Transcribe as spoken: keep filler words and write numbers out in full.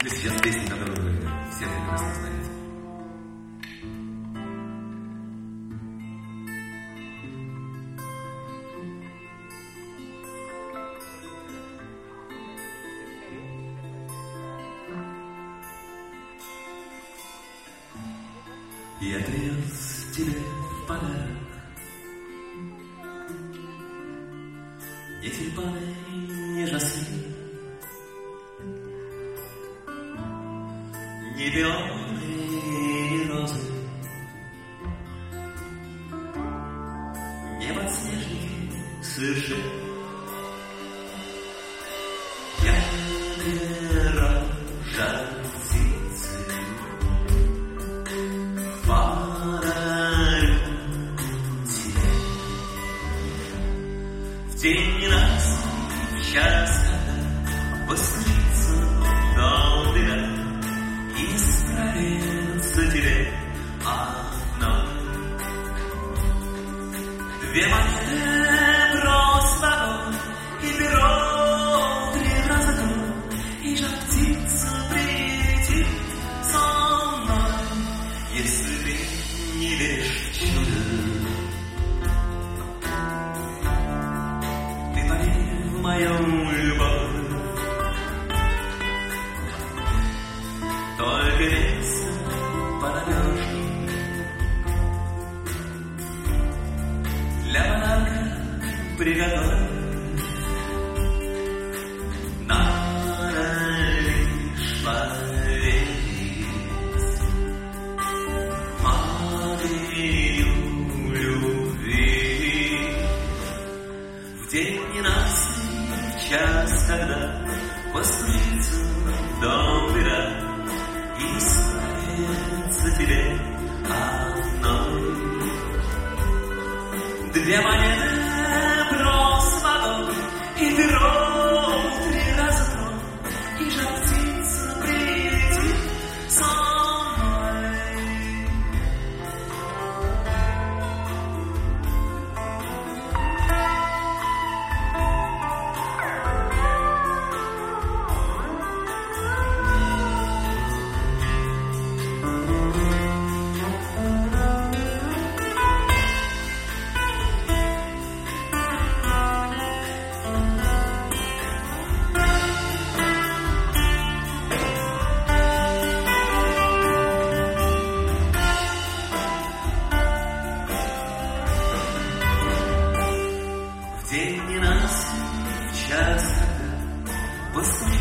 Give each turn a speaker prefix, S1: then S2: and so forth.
S1: Сейчас песня, которую вы все прекрасно знаете. Я привез тебе в подарок не тюльпаны, не жасмин, не пионы, не розы, не подснежники совершенно. Я выбирал жар птицы, подарю тебе в день нас час, когда постучится до дверя и справится тебе одно. Две монеты просто и перо три раза год, и жар птица прилетит со мной, если ты не веришь в чудо. Ты поверь в мою любовь, только лес понадежней. Для подарка приготовь, надо лишь поверить моей любви. В день ненастный час, когда постучится до дверя и справится тебе одной. Две монеты просто водой и перо три раза год, и жар птица прилетит со мной. В день ненастный час, когда постучится